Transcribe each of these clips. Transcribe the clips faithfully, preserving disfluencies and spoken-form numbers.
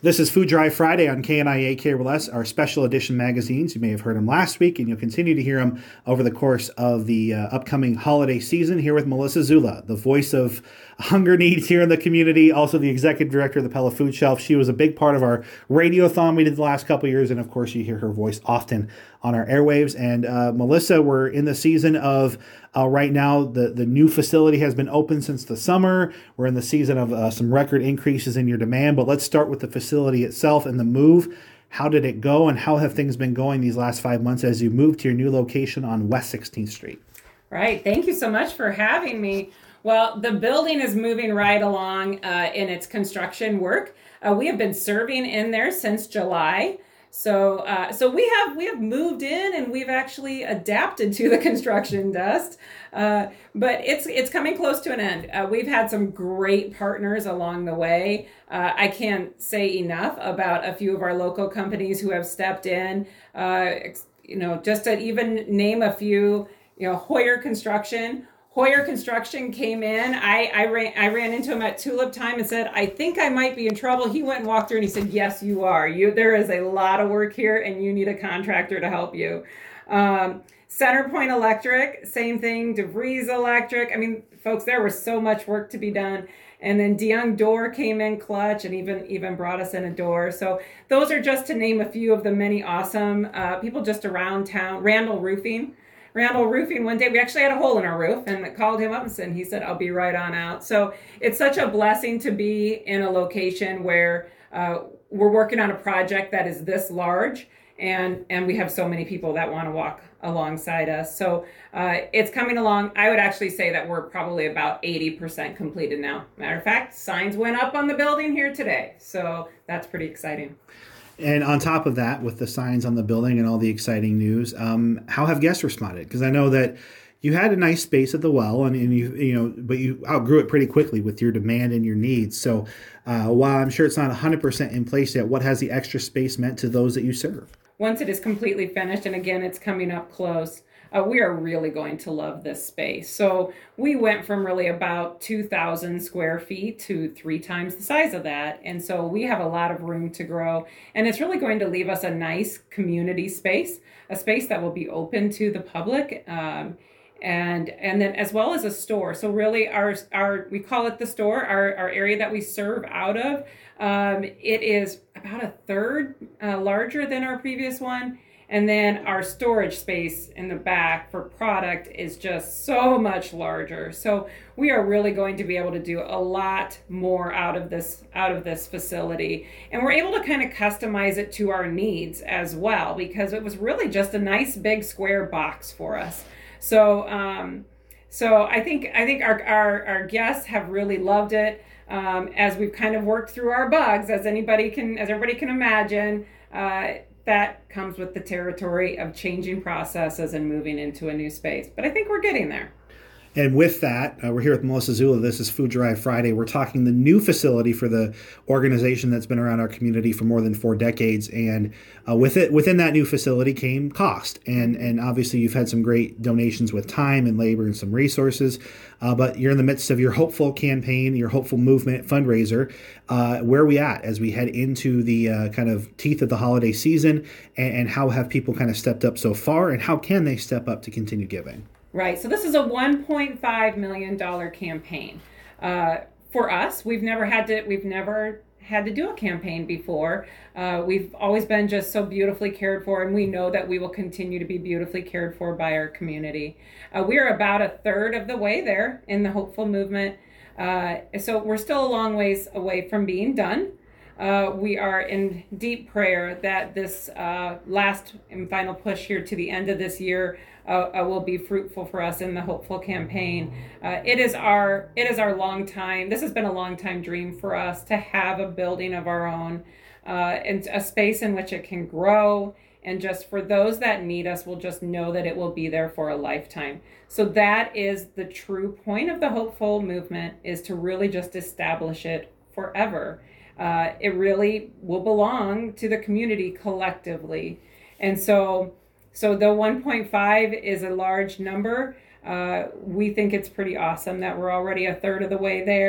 This is Food Drive Friday on K N I A K R L S, our special edition magazines. You may have heard them last week, and you'll continue to hear them over the course of the uh, upcoming holiday season. Here with Melissa Zula, the voice of hunger needs here in the community, also the executive director of the Pella Food Shelf. She was a big part of our radiothon we did the last couple of years, and of course you hear her voice often on our airwaves. And uh, Melissa, we're in the season of uh, right now, the, the new facility has been open since the summer. We're in the season of uh, some record increases in your demand, but let's start with the facility itself and the move. How did it go, and how have things been going these last five months as you moved to your new location on West sixteenth Street? Right. Thank you so much for having me. Well, the building is moving right along uh, in its construction work. Uh, we have been serving in there since July. So uh, so we have we have moved in, and we've actually adapted to the construction dust. Uh, but it's it's coming close to an end. Uh, we've had some great partners along the way. Uh, I can't say enough about a few of our local companies who have stepped in. Uh, you know, just to even name a few, you know, Hoyer Construction. Hoyer Construction came in. I, I ran I ran into him at Tulip Time and said, I think I might be in trouble. He went and walked through and he said, yes, you are. You There is a lot of work here and you need a contractor to help you. Um, Centerpoint Electric, same thing. DeVries Electric. I mean, folks, there was so much work to be done. And then DeYoung Door came in clutch and even, even brought us in a door. So those are just to name a few of the many awesome uh, people just around town. Randall Roofing. Randall Roofing, one day we actually had a hole in our roof and called him up and said, he said, I'll be right on out. So it's such a blessing to be in a location where uh, we're working on a project that is this large, and, and we have so many people that want to walk alongside us. So uh, it's coming along. I would actually say that we're probably about eighty percent completed now. Matter of fact, signs went up on the building here today. So that's pretty exciting. And on top of that, with the signs on the building and all the exciting news, um, how have guests responded? Because I know that you had a nice space at the well, and, and you you know, but you outgrew it pretty quickly with your demand and your needs. So uh, while I'm sure it's not one hundred percent in place yet, what has the extra space meant to those that you serve? Once it is completely finished, and again, it's coming up close, Uh, we are really going to love this space. So we went from really about two thousand square feet to three times the size of that. And so we have a lot of room to grow. And it's really going to leave us a nice community space, a space that will be open to the public. Um, and and then as well as a store. So really our, our we call it the store, our, our area that we serve out of. Um, it is about a third uh, larger than our previous one. And then our storage space in the back for product is just so much larger. So we are really going to be able to do a lot more out of this out of this facility. And we're able to kind of customize it to our needs as well, because it was really just a nice big square box for us. So um, so I think I think our, our, our guests have really loved it um, as we've kind of worked through our bugs, as anybody can as everybody can imagine. Uh, That comes with the territory of changing processes and moving into a new space. But I think we're getting there. And with that, uh, we're here with Melissa Zula. This is Food Drive Friday. We're talking the new facility for the organization that's been around our community for more than four decades. And uh, with it, within that new facility came cost. And and obviously you've had some great donations with time and labor and some resources. Uh, but you're in the midst of your Hopeful campaign, your Hopeful movement fundraiser. Uh, where are we at as we head into the uh, kind of teeth of the holiday season? And, and how have people kind of stepped up so far? And how can they step up to continue giving? Right. So this is a one point five million dollars campaign. Uh, for us, we've never had to, we've never had to do a campaign before. Uh, we've always been just so beautifully cared for, and we know that we will continue to be beautifully cared for by our community. Uh, we are about a third of the way there in the Hopeful movement. Uh, so we're still a long ways away from being done. Uh, we are in deep prayer that this uh, last and final push here to the end of this year uh, uh, will be fruitful for us in the Hopeful campaign. Uh, it is our it is our long time. This has been a long time dream for us to have a building of our own uh, and a space in which it can grow. And just for those that need us, will just know that it will be there for a lifetime. So that is the true point of the Hopeful movement, is to really just establish it forever. Uh, it really will belong to the community collectively. And so so the one point five is a large number. Uh, we think it's pretty awesome that we're already a third of the way there.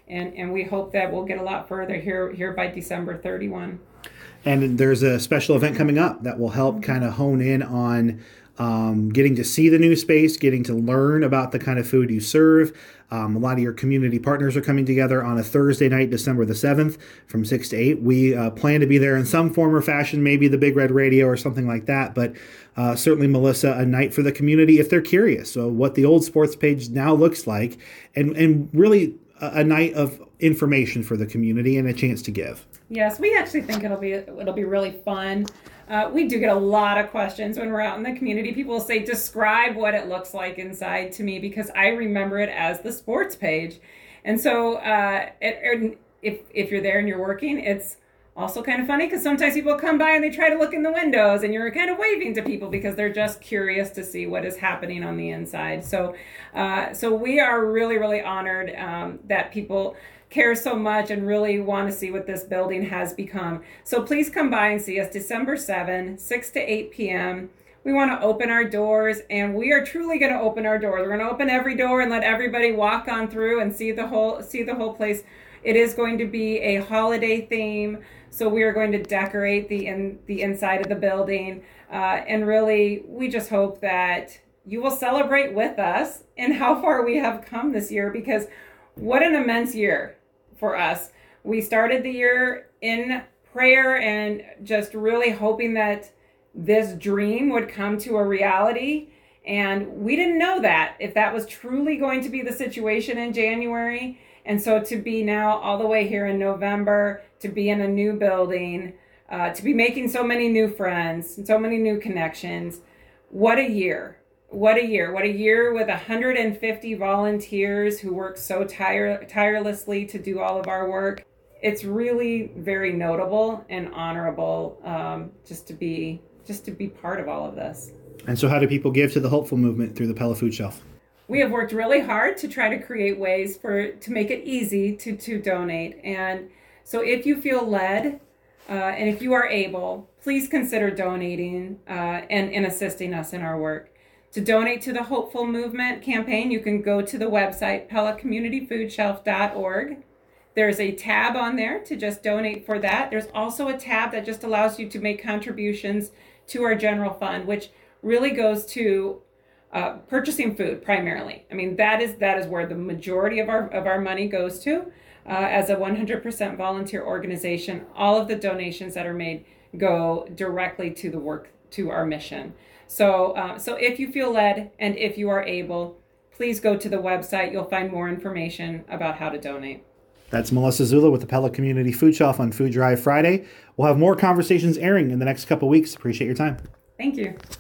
And, and we hope that we'll get a lot further here here by December thirty-first. And there's a special event coming up that will help kind of hone in on um, getting to see the new space, getting to learn about the kind of food you serve. Um, a lot of your community partners are coming together on a Thursday night, December the seventh, from six to eight. We uh, plan to be there in some form or fashion, maybe the Big Red Radio or something like that. But uh, certainly, Melissa, a night for the community if they're curious. So what the Old Sports Page now looks like, and, and really a, a night of information for the community and a chance to give. Yes, we actually think it'll be it'll be really fun. Uh, we do get a lot of questions when we're out in the community. People will say, describe what it looks like inside to me, because I remember it as the sports page. And so uh, it, if, if you're there and you're working, it's also kind of funny because sometimes people come by and they try to look in the windows and you're kind of waving to people because they're just curious to see what is happening on the inside. So, uh, so we are really, really honored um, that people care so much and really want to see what this building has become. So please come by and see us December seventh, six to eight p.m. We want to open our doors, and we are truly going to open our doors. We're going to open every door and let everybody walk on through and see the whole see the whole place. It is going to be a holiday theme, so we are going to decorate the in the inside of the building, uh, and really we just hope that you will celebrate with us and how far we have come this year, because what an immense year for us. We started the year in prayer and just really hoping that this dream would come to a reality. And we didn't know that, if that was truly going to be the situation in January. And so to be now all the way here in November, to be in a new building, uh, to be making so many new friends and so many new connections, what a year. What a year. What a year with one hundred fifty volunteers who work so tire- tirelessly to do all of our work. It's really very notable and honorable um, just to be just to be part of all of this. And so how do people give to the Hopeful Movement through the Pella Food Shelf? We have worked really hard to try to create ways for to make it easy to, to donate. And so if you feel led uh, and if you are able, please consider donating uh, and, and assisting us in our work. To donate to the Hopeful Movement campaign, you can go to the website, pella community food shelf dot org. There's a tab on there to just donate for that. There's also a tab that just allows you to make contributions to our general fund, which really goes to uh, purchasing food primarily. I mean, that is that is where the majority of our of our money goes to. Uh, as a one hundred percent volunteer organization, all of the donations that are made go directly to the work, to our mission. So, uh, so if you feel led and if you are able, please go to the website. You'll find more information about how to donate. That's Melissa Zula with the Pella Community Food Shelf on Food Drive Friday. We'll have more conversations airing in the next couple weeks. Appreciate your time. Thank you.